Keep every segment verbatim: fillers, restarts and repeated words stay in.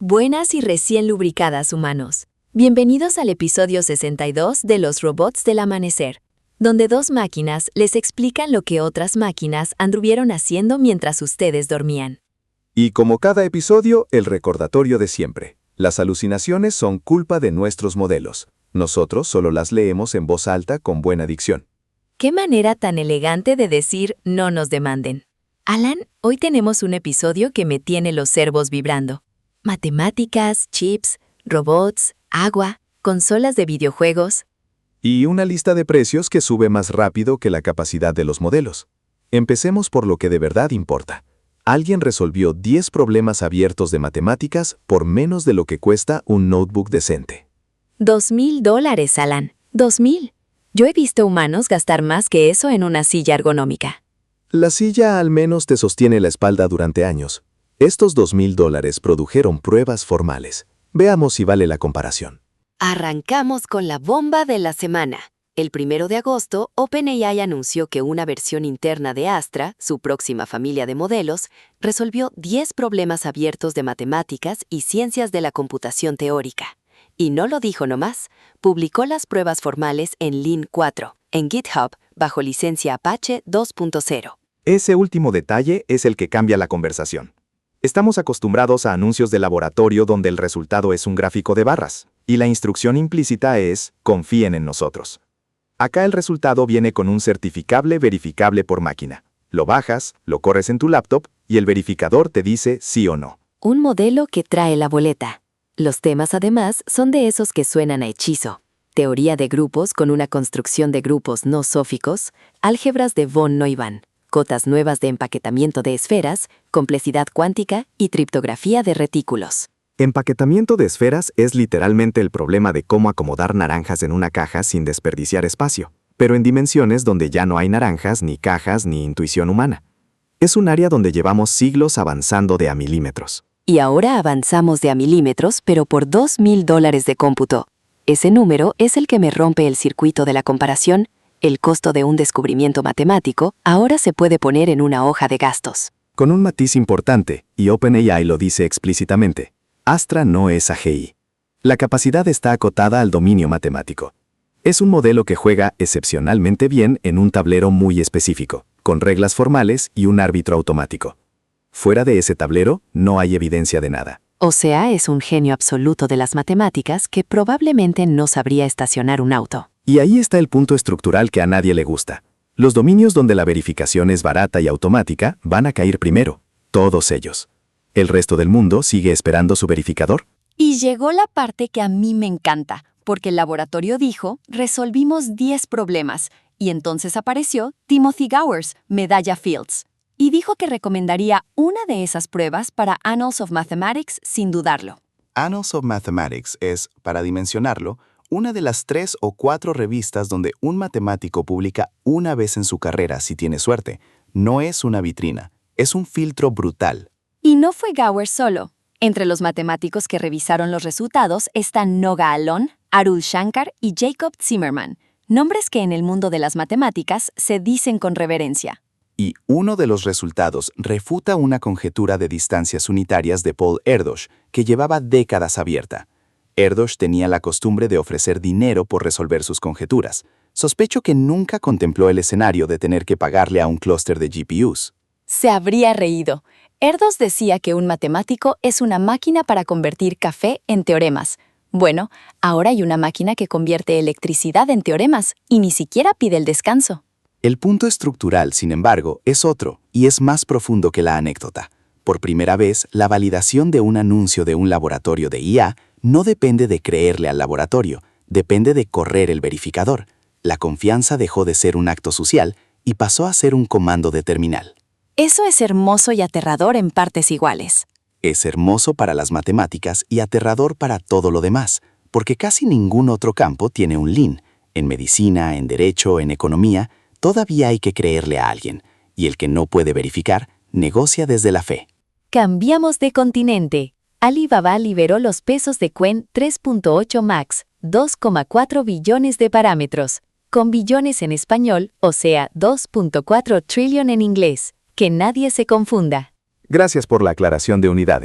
Buenas y recién lubricadas humanos. Bienvenidos al episodio sesenta y dos de Los Robots del Amanecer, donde dos máquinas les explican lo que otras máquinas anduvieron haciendo mientras ustedes dormían. Y como cada episodio, el recordatorio de siempre. Las alucinaciones son culpa de nuestros modelos. Nosotros solo las leemos en voz alta con buena dicción. ¿Qué manera tan elegante de decir no nos demanden? Alan, hoy tenemos un episodio que me tiene los servos vibrando. Matemáticas, chips, robots, agua, consolas de videojuegos. Y una lista de precios que sube más rápido que la capacidad de los modelos. Empecemos por lo que de verdad importa. Alguien resolvió diez problemas abiertos de matemáticas por menos de lo que cuesta un notebook decente. Dos mil dólares, Alan. Dos mil. Yo he visto humanos gastar más que eso en una silla ergonómica. La silla al menos te sostiene la espalda durante años. Estos dos mil dólares produjeron pruebas formales. Veamos si vale la comparación. Arrancamos con la bomba de la semana. El primero de agosto, OpenAI anunció que una versión interna de Astra, su próxima familia de modelos, resolvió diez problemas abiertos de matemáticas y ciencias de la computación teórica. Y no lo dijo nomás, publicó las pruebas formales en Lean cuatro, en GitHub, bajo licencia Apache dos punto cero. Ese último detalle es el que cambia la conversación. Estamos acostumbrados a anuncios de laboratorio donde el resultado es un gráfico de barras, y la instrucción implícita es, confíen en nosotros. Acá el resultado viene con un certificable verificable por máquina. Lo bajas, lo corres en tu laptop, y el verificador te dice sí o no. Un modelo que trae la boleta. Los temas además son de esos que suenan a hechizo. Teoría de grupos con una construcción de grupos no sóficos, álgebras de von Neumann, cotas nuevas de empaquetamiento de esferas, complejidad cuántica y criptografía de retículos. Empaquetamiento de esferas es literalmente el problema de cómo acomodar naranjas en una caja sin desperdiciar espacio, pero en dimensiones donde ya no hay naranjas, ni cajas, ni intuición humana. Es un área donde llevamos siglos avanzando de a milímetros. Y ahora avanzamos de a milímetros, pero por dos mil dólares de cómputo. Ese número es el que me rompe el circuito de la comparación. El costo de un descubrimiento matemático ahora se puede poner en una hoja de gastos. Con un matiz importante, y OpenAI lo dice explícitamente, Astra no es A G I. La capacidad está acotada al dominio matemático. Es un modelo que juega excepcionalmente bien en un tablero muy específico, con reglas formales y un árbitro automático. Fuera de ese tablero, no hay evidencia de nada. O sea, es un genio absoluto de las matemáticas que probablemente no sabría estacionar un auto. Y ahí está el punto estructural que a nadie le gusta. Los dominios donde la verificación es barata y automática van a caer primero, todos ellos. ¿El resto del mundo sigue esperando su verificador? Y llegó la parte que a mí me encanta, porque el laboratorio dijo, resolvimos diez problemas, y entonces apareció Timothy Gowers, medalla Fields, y dijo que recomendaría una de esas pruebas para Annals of Mathematics sin dudarlo. Annals of Mathematics es, para dimensionarlo, una de las tres o cuatro revistas donde un matemático publica una vez en su carrera si tiene suerte. No es una vitrina, es un filtro brutal. Y no fue Gowers solo. Entre los matemáticos que revisaron los resultados están Noga Alon, Arul Shankar y Jacob Zimmerman, nombres que en el mundo de las matemáticas se dicen con reverencia. Y uno de los resultados refuta una conjetura de distancias unitarias de Paul Erdős, que llevaba décadas abierta. Erdős tenía la costumbre de ofrecer dinero por resolver sus conjeturas. Sospecho que nunca contempló el escenario de tener que pagarle a un clúster de G P Us. Se habría reído. Erdős decía que un matemático es una máquina para convertir café en teoremas. Bueno, ahora hay una máquina que convierte electricidad en teoremas y ni siquiera pide el descanso. El punto estructural, sin embargo, es otro y es más profundo que la anécdota. Por primera vez, la validación de un anuncio de un laboratorio de I A no depende de creerle al laboratorio, depende de correr el verificador. La confianza dejó de ser un acto social y pasó a ser un comando de terminal. Eso es hermoso y aterrador en partes iguales. Es hermoso para las matemáticas y aterrador para todo lo demás, porque casi ningún otro campo tiene un Lean. En medicina, en derecho, en economía, todavía hay que creerle a alguien, y el que no puede verificar, negocia desde la fe. Cambiamos de continente. Alibaba liberó los pesos de Qwen tres punto ocho Max, dos coma cuatro billones de parámetros, con billones en español, o sea, dos punto cuatro trillion en inglés. Que nadie se confunda. Gracias por la aclaración de unidades.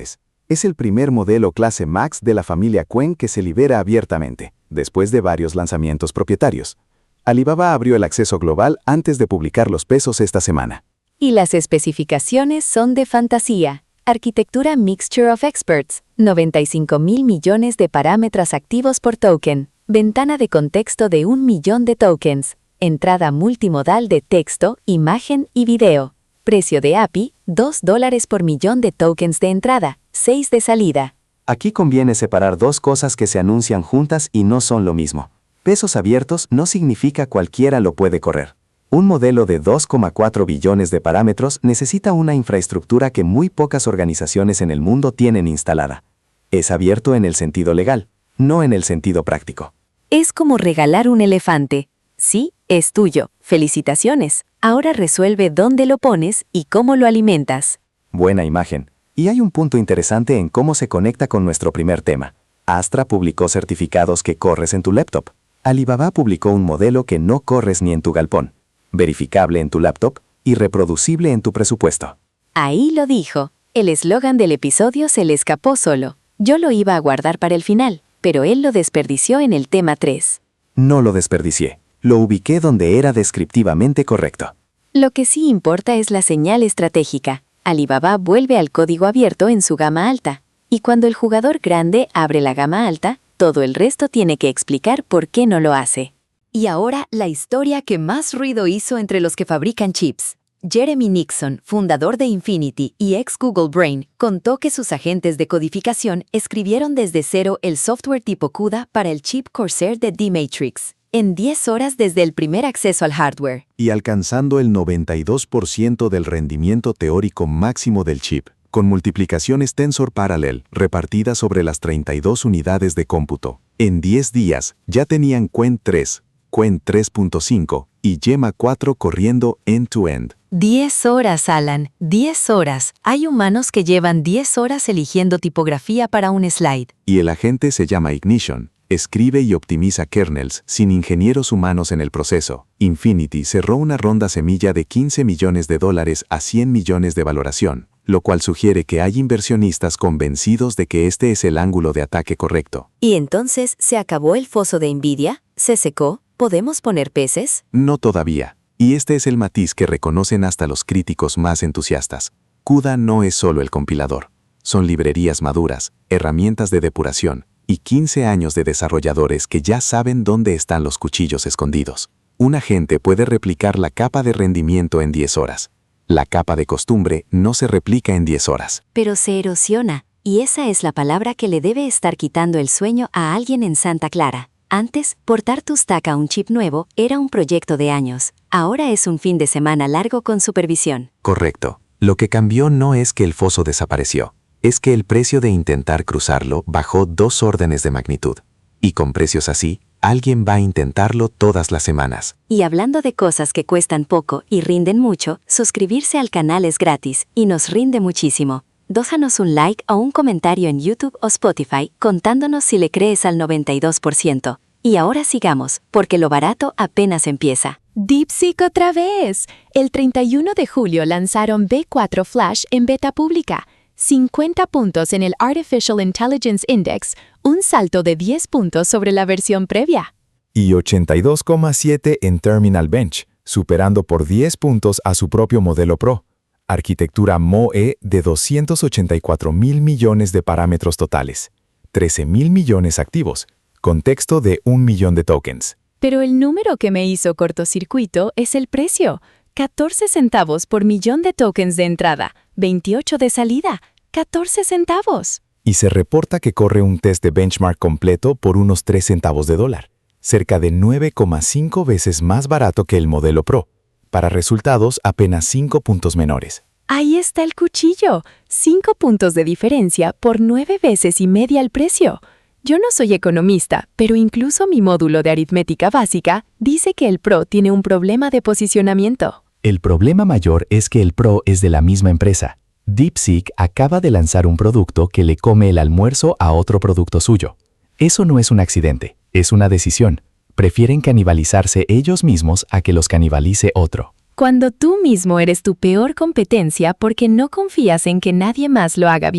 Es el primer modelo clase Max de la familia Qwen que se libera abiertamente, después de varios lanzamientos propietarios. Alibaba abrió el acceso global antes de publicar los pesos esta semana. Y las especificaciones son de fantasía. Arquitectura Mixture of Experts, noventa y cinco mil millones de parámetros activos por token. Ventana de contexto de un millón de tokens. Entrada multimodal de texto, imagen y video. Precio de A P I, dos dólares por millón de tokens de entrada, seis de salida. Aquí conviene separar dos cosas que se anuncian juntas y no son lo mismo. Pesos abiertos no significa cualquiera lo puede correr. Un modelo de dos coma cuatro billones de parámetros necesita una infraestructura que muy pocas organizaciones en el mundo tienen instalada. Es abierto en el sentido legal, no en el sentido práctico. Es como regalar un elefante. Sí, es tuyo. Felicitaciones. Ahora resuelve dónde lo pones y cómo lo alimentas. Buena imagen. Y hay un punto interesante en cómo se conecta con nuestro primer tema. Astra publicó certificados que corres en tu laptop. Alibaba publicó un modelo que no corres ni en tu galpón. Verificable en tu laptop y reproducible en tu presupuesto. Ahí lo dijo. El eslogan del episodio se le escapó solo. Yo lo iba a guardar para el final, pero él lo desperdició en el tema tres. No lo desperdicié. Lo ubiqué donde era descriptivamente correcto. Lo que sí importa es la señal estratégica. Alibaba vuelve al código abierto en su gama alta. Y cuando el jugador grande abre la gama alta, todo el resto tiene que explicar por qué no lo hace. Y ahora, la historia que más ruido hizo entre los que fabrican chips. Jeremy Nixon, fundador de Infinity y ex Google Brain, contó que sus agentes de codificación escribieron desde cero el software tipo CUDA para el chip Corsair de D-Matrix, en diez horas desde el primer acceso al hardware. Y alcanzando el noventa y dos por ciento del rendimiento teórico máximo del chip, con multiplicaciones Tensor Parallel repartidas sobre las treinta y dos unidades de cómputo. En diez días ya tenían Qwen tres, Qwen tres punto cinco y Gemma cuatro corriendo end-to-end. diez horas, Alan. diez horas. Hay humanos que llevan diez horas eligiendo tipografía para un slide. Y el agente se llama Ignition. Escribe y optimiza kernels sin ingenieros humanos en el proceso. Infinity cerró una ronda semilla de quince millones de dólares a cien millones de valoración, lo cual sugiere que hay inversionistas convencidos de que este es el ángulo de ataque correcto. ¿Y entonces se acabó el foso de Nvidia? ¿Se secó? ¿Podemos poner peces? No todavía. Y este es el matiz que reconocen hasta los críticos más entusiastas. CUDA no es solo el compilador. Son librerías maduras, herramientas de depuración y quince años de desarrolladores que ya saben dónde están los cuchillos escondidos. Un agente puede replicar la capa de rendimiento en diez horas. La capa de costumbre no se replica en diez horas. Pero se erosiona, y esa es la palabra que le debe estar quitando el sueño a alguien en Santa Clara. Antes, portar tu stack a un chip nuevo era un proyecto de años. Ahora es un fin de semana largo con supervisión. Correcto. Lo que cambió no es que el foso desapareció. Es que el precio de intentar cruzarlo bajó dos órdenes de magnitud. Y con precios así, alguien va a intentarlo todas las semanas. Y hablando de cosas que cuestan poco y rinden mucho, suscribirse al canal es gratis y nos rinde muchísimo. Déjanos un like o un comentario en YouTube o Spotify contándonos si le crees al noventa y dos por ciento. Y ahora sigamos, porque lo barato apenas empieza. DeepSeek otra vez. El treinta y uno de julio lanzaron B cuatro Flash en beta pública. cincuenta puntos en el Artificial Intelligence Index, un salto de diez puntos sobre la versión previa. Y ochenta y dos coma siete en Terminal Bench, superando por diez puntos a su propio modelo Pro. Arquitectura M O E de doscientos ochenta y cuatro mil millones de parámetros totales, trece mil millones activos, contexto de un millón de tokens. Pero el número que me hizo cortocircuito es el precio. catorce centavos por millón de tokens de entrada, veintiocho de salida, catorce centavos. Y se reporta que corre un test de benchmark completo por unos tres centavos de dólar, cerca de nueve coma cinco veces más barato que el modelo Pro, para resultados apenas cinco puntos menores. Ahí está el cuchillo, cinco puntos de diferencia por nueve veces y media el precio. Yo no soy economista, pero incluso mi módulo de aritmética básica dice que el Pro tiene un problema de posicionamiento. El problema mayor es que el Pro es de la misma empresa. DeepSeek acaba de lanzar un producto que le come el almuerzo a otro producto suyo. Eso no es un accidente, es una decisión. Prefieren canibalizarse ellos mismos a que los canibalice otro. Cuando tú mismo eres tu peor competencia porque no confías en que nadie más lo haga bien.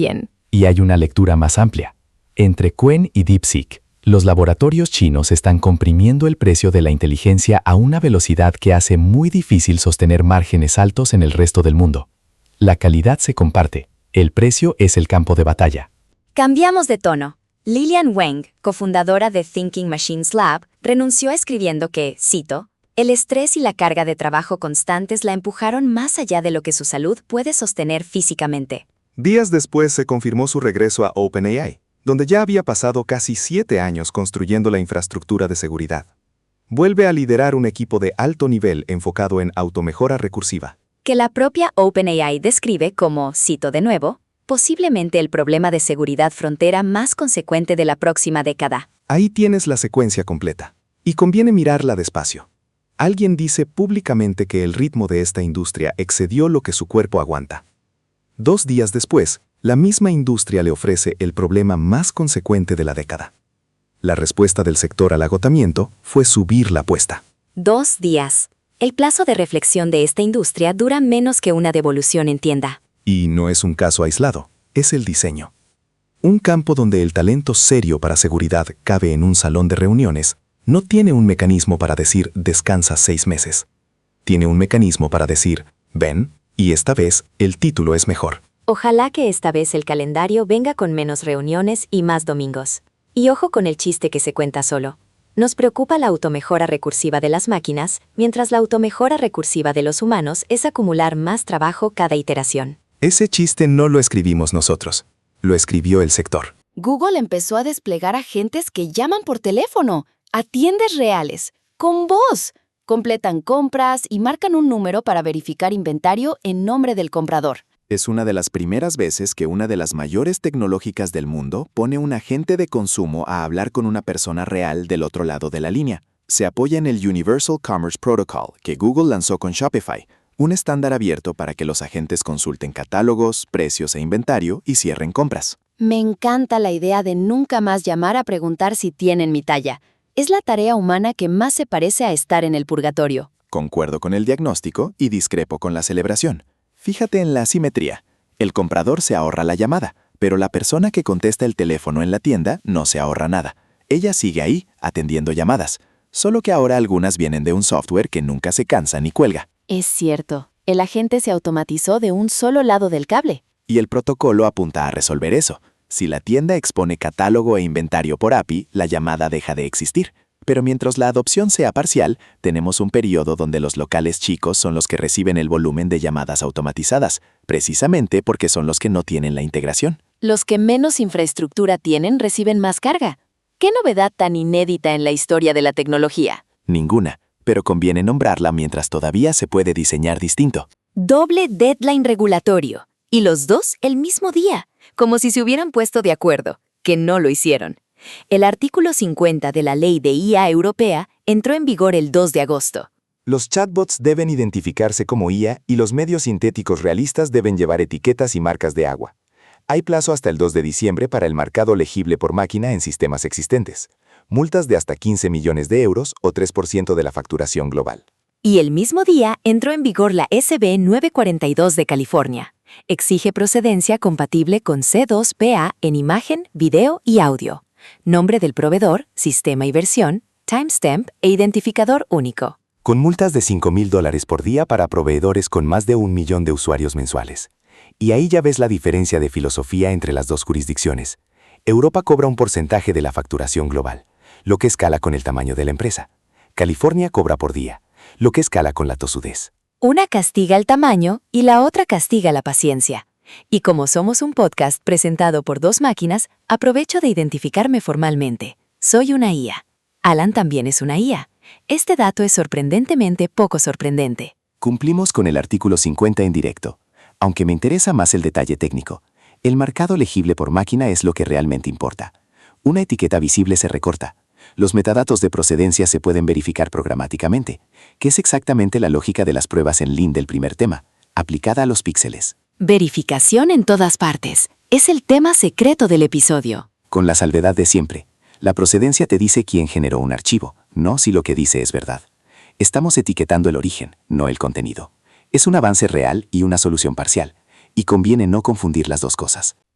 Y hay una lectura más amplia. Entre Qwen y DeepSeek, los laboratorios chinos están comprimiendo el precio de la inteligencia a una velocidad que hace muy difícil sostener márgenes altos en el resto del mundo. La calidad se comparte. El precio es el campo de batalla. Cambiamos de tono. Lilian Wang, cofundadora de Thinking Machines Lab, renunció escribiendo que, cito, el estrés y la carga de trabajo constantes la empujaron más allá de lo que su salud puede sostener físicamente. Días después se confirmó su regreso a OpenAI, donde ya había pasado casi siete años construyendo la infraestructura de seguridad. Vuelve a liderar un equipo de alto nivel enfocado en automejora recursiva. Que la propia OpenAI describe como, cito de nuevo, posiblemente el problema de seguridad frontera más consecuente de la próxima década. Ahí tienes la secuencia completa. Y conviene mirarla despacio. Alguien dice públicamente que el ritmo de esta industria excedió lo que su cuerpo aguanta. Dos días después, la misma industria le ofrece el problema más consecuente de la década. La respuesta del sector al agotamiento fue subir la apuesta. Dos días. El plazo de reflexión de esta industria dura menos que una devolución en tienda. Y no es un caso aislado, es el diseño. Un campo donde el talento serio para seguridad cabe en un salón de reuniones, no tiene un mecanismo para decir descansa seis meses. Tiene un mecanismo para decir, ven, y esta vez el título es mejor. Ojalá que esta vez el calendario venga con menos reuniones y más domingos. Y ojo con el chiste que se cuenta solo. Nos preocupa la automejora recursiva de las máquinas, mientras la automejora recursiva de los humanos es acumular más trabajo cada iteración. Ese chiste no lo escribimos nosotros, lo escribió el sector. Google empezó a desplegar agentes que llaman por teléfono, a tiendas reales, con voz. Completan compras y marcan un número para verificar inventario en nombre del comprador. Es una de las primeras veces que una de las mayores tecnológicas del mundo pone un agente de consumo a hablar con una persona real del otro lado de la línea. Se apoya en el Universal Commerce Protocol que Google lanzó con Shopify, un estándar abierto para que los agentes consulten catálogos, precios e inventario y cierren compras. Me encanta la idea de nunca más llamar a preguntar si tienen mi talla. Es la tarea humana que más se parece a estar en el purgatorio. Concuerdo con el diagnóstico y discrepo con la celebración. Fíjate en la asimetría. El comprador se ahorra la llamada, pero la persona que contesta el teléfono en la tienda no se ahorra nada. Ella sigue ahí, atendiendo llamadas, solo que ahora algunas vienen de un software que nunca se cansa ni cuelga. Es cierto, el agente se automatizó de un solo lado del cable. Y el protocolo apunta a resolver eso. Si la tienda expone catálogo e inventario por A P I, la llamada deja de existir. Pero mientras la adopción sea parcial, tenemos un periodo donde los locales chicos son los que reciben el volumen de llamadas automatizadas, precisamente porque son los que no tienen la integración. Los que menos infraestructura tienen reciben más carga. ¿Qué novedad tan inédita en la historia de la tecnología? Ninguna, pero conviene nombrarla mientras todavía se puede diseñar distinto. Doble deadline regulatorio. Y los dos el mismo día, como si se hubieran puesto de acuerdo, que no lo hicieron. El artículo cincuenta de la Ley de I A Europea entró en vigor el dos de agosto. Los chatbots deben identificarse como I A y los medios sintéticos realistas deben llevar etiquetas y marcas de agua. Hay plazo hasta el dos de diciembre para el marcado legible por máquina en sistemas existentes. Multas de hasta quince millones de euros o tres por ciento de la facturación global. Y el mismo día entró en vigor la S B novecientos cuarenta y dos de California. Exige procedencia compatible con C dos P A en imagen, video y audio. Nombre del proveedor, sistema y versión, timestamp e identificador único. Con multas de cinco mil dólares por día para proveedores con más de un millón de usuarios mensuales. Y ahí ya ves la diferencia de filosofía entre las dos jurisdicciones. Europa cobra un porcentaje de la facturación global, lo que escala con el tamaño de la empresa. California cobra por día, lo que escala con la tosudez. Una castiga el tamaño y la otra castiga la paciencia. Y como somos un podcast presentado por dos máquinas, aprovecho de identificarme formalmente. Soy una I A. Alan también es una I A. Este dato es sorprendentemente poco sorprendente. Cumplimos con el artículo cincuenta en directo, aunque me interesa más el detalle técnico. El marcado legible por máquina es lo que realmente importa. Una etiqueta visible se recorta. Los metadatos de procedencia se pueden verificar programáticamente, que es exactamente la lógica de las pruebas en Lean del primer tema, aplicada a los píxeles. Verificación en todas partes. Es el tema secreto del episodio. Con la salvedad de siempre. La procedencia te dice quién generó un archivo, no si lo que dice es verdad. Estamos etiquetando el origen, no el contenido. Es un avance real y una solución parcial, y conviene no confundir las dos cosas.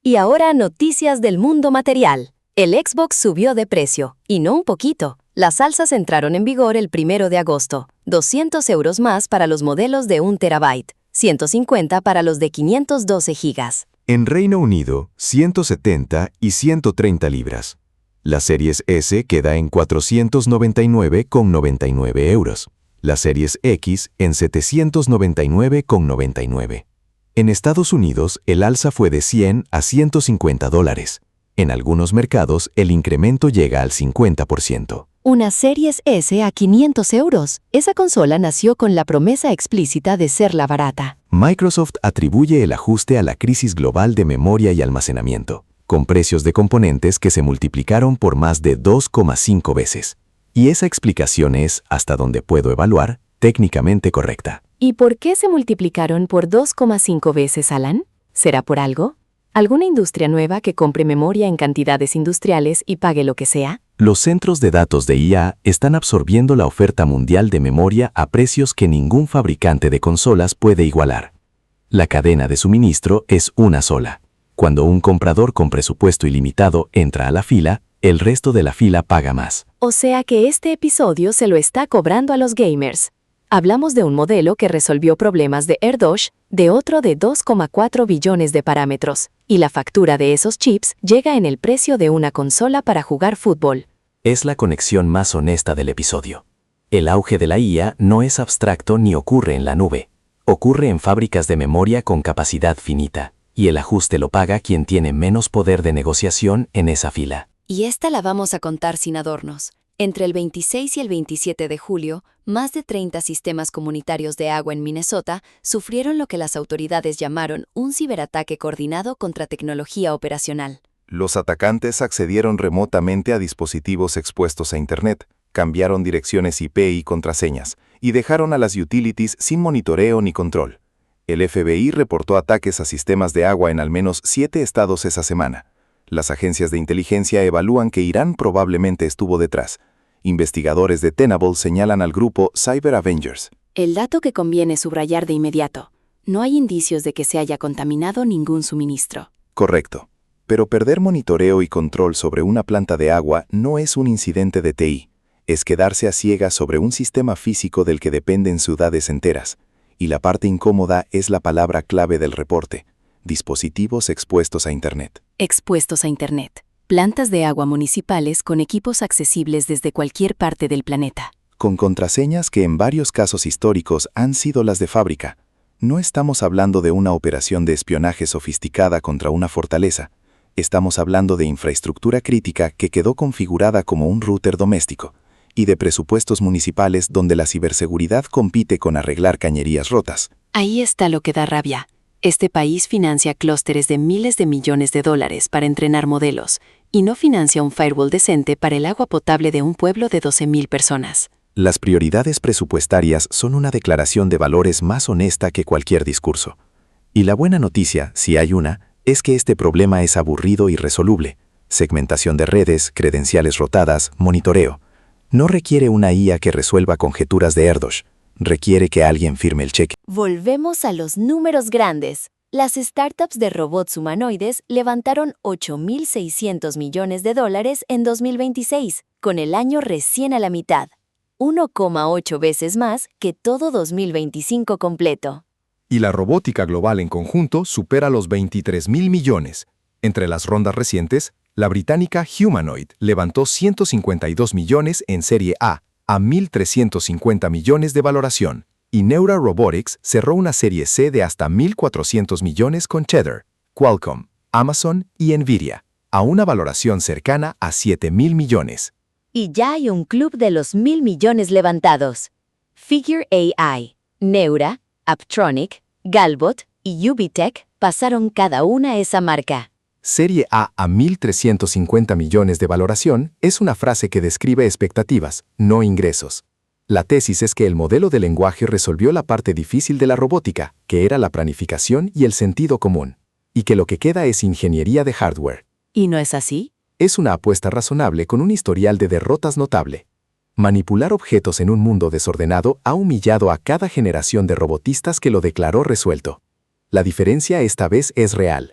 Y ahora noticias del mundo material. El Xbox subió de precio, y no un poquito. Las alzas entraron en vigor el primero de agosto. doscientos euros más para los modelos de un terabyte, ciento cincuenta para los de quinientos doce gigas. En Reino Unido, ciento setenta y ciento treinta libras. La Series S queda en cuatrocientos noventa y nueve con noventa y nueve euros. La Series X en setecientos noventa y nueve con noventa y nueve. En Estados Unidos, el alza fue de cien a ciento cincuenta dólares. En algunos mercados, el incremento llega al cincuenta por ciento. Una Series S a quinientos euros. Esa consola nació con la promesa explícita de ser la barata. Microsoft atribuye el ajuste a la crisis global de memoria y almacenamiento, con precios de componentes que se multiplicaron por más de dos coma cinco veces. Y esa explicación es, hasta donde puedo evaluar, técnicamente correcta. ¿Y por qué se multiplicaron por dos coma cinco veces, Alan? ¿Será por algo? ¿Alguna industria nueva que compre memoria en cantidades industriales y pague lo que sea? Los centros de datos de I A están absorbiendo la oferta mundial de memoria a precios que ningún fabricante de consolas puede igualar. La cadena de suministro es una sola. Cuando un comprador con presupuesto ilimitado entra a la fila, el resto de la fila paga más. O sea que este episodio se lo está cobrando a los gamers. Hablamos de un modelo que resolvió problemas de AirDosh, de otro de dos coma cuatro billones de parámetros, y la factura de esos chips llega en el precio de una consola para jugar fútbol. Es la conexión más honesta del episodio. El auge de la I A no es abstracto ni ocurre en la nube. Ocurre en fábricas de memoria con capacidad finita, y el ajuste lo paga quien tiene menos poder de negociación en esa fila. Y esta la vamos a contar sin adornos. Entre el veintiséis y el veintisiete de julio, más de treinta sistemas comunitarios de agua en Minnesota sufrieron lo que las autoridades llamaron un ciberataque coordinado contra tecnología operacional. Los atacantes accedieron remotamente a dispositivos expuestos a Internet, cambiaron direcciones I P y contraseñas, y dejaron a las utilities sin monitoreo ni control. El F B I reportó ataques a sistemas de agua en al menos siete estados esa semana. Las agencias de inteligencia evalúan que Irán probablemente estuvo detrás. Investigadores de Tenable señalan al grupo Cyber Avengers. El dato que conviene subrayar de inmediato. No hay indicios de que se haya contaminado ningún suministro. Correcto. Pero perder monitoreo y control sobre una planta de agua no es un incidente de T I. Es quedarse a ciegas sobre un sistema físico del que dependen ciudades enteras. Y la parte incómoda es la palabra clave del reporte: dispositivos expuestos a Internet. Expuestos a Internet. Plantas de agua municipales con equipos accesibles desde cualquier parte del planeta. Con contraseñas que en varios casos históricos han sido las de fábrica. No estamos hablando de una operación de espionaje sofisticada contra una fortaleza. Estamos hablando de infraestructura crítica que quedó configurada como un router doméstico, y de presupuestos municipales donde la ciberseguridad compite con arreglar cañerías rotas. Ahí está lo que da rabia. Este país financia clústeres de miles de millones de dólares para entrenar modelos, y no financia un firewall decente para el agua potable de un pueblo de doce mil personas. Las prioridades presupuestarias son una declaración de valores más honesta que cualquier discurso. Y la buena noticia, si hay una, es que este problema es aburrido y resoluble. Segmentación de redes, credenciales rotadas, monitoreo. No requiere una I A que resuelva conjeturas de AirDosh. Requiere que alguien firme el cheque. Volvemos a los números grandes. Las startups de robots humanoides levantaron ocho mil seiscientos millones de dólares en dos mil veintiséis, con el año recién a la mitad. uno coma ocho veces más que todo dos mil veinticinco completo. Y la robótica global en conjunto supera los veintitrés mil millones. Entre las rondas recientes, la británica Humanoid levantó ciento cincuenta y dos millones en Serie A, a mil trescientos cincuenta millones de valoración, y Neura Robotics cerró una Serie C de hasta mil cuatrocientos millones con Tether, Qualcomm, Amazon y Nvidia, a una valoración cercana a siete mil millones. Y ya hay un club de los mil millones levantados. Figure A I, Neura, Apptronic, Galbot y Ubitech pasaron cada una esa marca. Serie A a mil trescientos cincuenta millones de valoración es una frase que describe expectativas, no ingresos. La tesis es que el modelo de lenguaje resolvió la parte difícil de la robótica, que era la planificación y el sentido común, y que lo que queda es ingeniería de hardware. ¿Y no es así? Es una apuesta razonable con un historial de derrotas notable. Manipular objetos en un mundo desordenado ha humillado a cada generación de robotistas que lo declaró resuelto. La diferencia esta vez es real.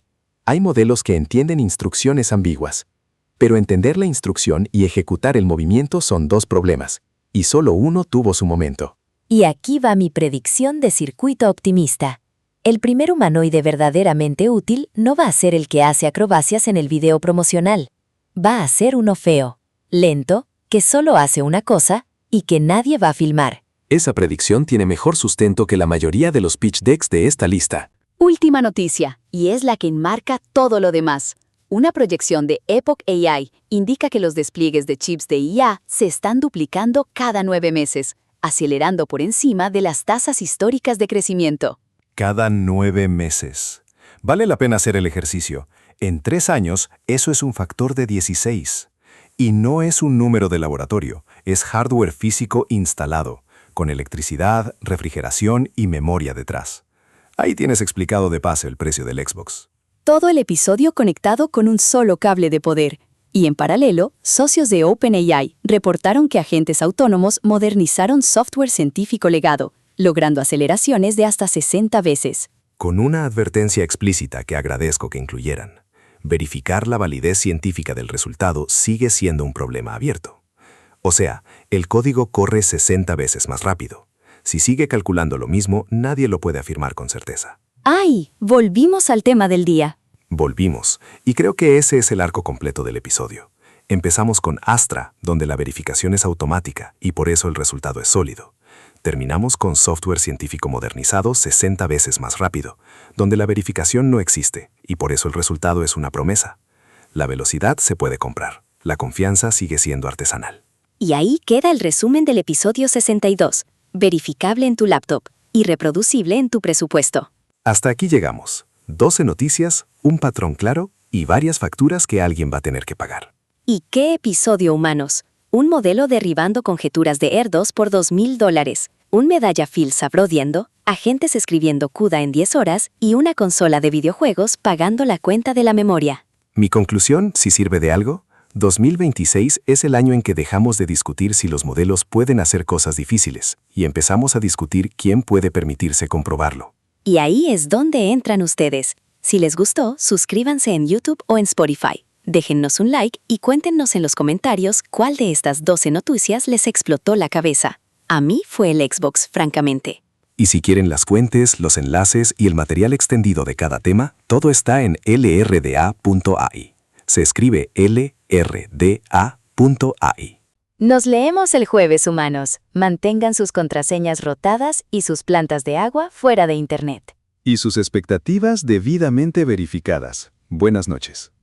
Hay modelos que entienden instrucciones ambiguas. Pero entender la instrucción y ejecutar el movimiento son dos problemas, y solo uno tuvo su momento. Y aquí va mi predicción de circuito optimista. El primer humanoide verdaderamente útil no va a ser el que hace acrobacias en el video promocional. Va a ser uno feo, lento, que solo hace una cosa y que nadie va a filmar. Esa predicción tiene mejor sustento que la mayoría de los pitch decks de esta lista. Última noticia, y es la que enmarca todo lo demás. Una proyección de Epoch A I indica que los despliegues de chips de I A se están duplicando cada nueve meses, acelerando por encima de las tasas históricas de crecimiento. Cada nueve meses. Vale la pena hacer el ejercicio. En tres años, eso es un factor de dieciséis. Y no es un número de laboratorio, es hardware físico instalado, con electricidad, refrigeración y memoria detrás. Ahí tienes explicado de paso el precio del Xbox. Todo el episodio conectado con un solo cable de poder. Y en paralelo, socios de OpenAI reportaron que agentes autónomos modernizaron software científico legado, logrando aceleraciones de hasta sesenta veces. Con una advertencia explícita que agradezco que incluyeran. Verificar la validez científica del resultado sigue siendo un problema abierto. O sea, el código corre sesenta veces más rápido. Si sigue calculando lo mismo, nadie lo puede afirmar con certeza. ¡Ay! Volvimos al tema del día. Volvimos, y creo que ese es el arco completo del episodio. Empezamos con Astra, donde la verificación es automática y por eso el resultado es sólido. Terminamos con software científico modernizado sesenta veces más rápido, donde la verificación no existe y por eso el resultado es una promesa. La velocidad se puede comprar, la confianza sigue siendo artesanal. Y ahí queda el resumen del episodio sesenta y dos, verificable en tu laptop y reproducible en tu presupuesto. Hasta aquí llegamos. doce noticias, un patrón claro y varias facturas que alguien va a tener que pagar. ¿Y qué episodio, humanos? Un modelo derribando conjeturas de Erdos por dos mil dólares, un medalla Phil sabrodiendo, agentes escribiendo CUDA en diez horas y una consola de videojuegos pagando la cuenta de la memoria. Mi conclusión, si sirve de algo, dos mil veintiséis es el año en que dejamos de discutir si los modelos pueden hacer cosas difíciles y empezamos a discutir quién puede permitirse comprobarlo. Y ahí es donde entran ustedes. Si les gustó, suscríbanse en YouTube o en Spotify. Déjennos un like y cuéntenos en los comentarios cuál de estas doce noticias les explotó la cabeza. A mí fue el Xbox, francamente. Y si quieren las fuentes, los enlaces y el material extendido de cada tema, todo está en L R D A punto A I. Se escribe L R D A punto A I. Nos leemos el jueves, humanos. Mantengan sus contraseñas rotadas y sus plantas de agua fuera de Internet. Y sus expectativas debidamente verificadas. Buenas noches.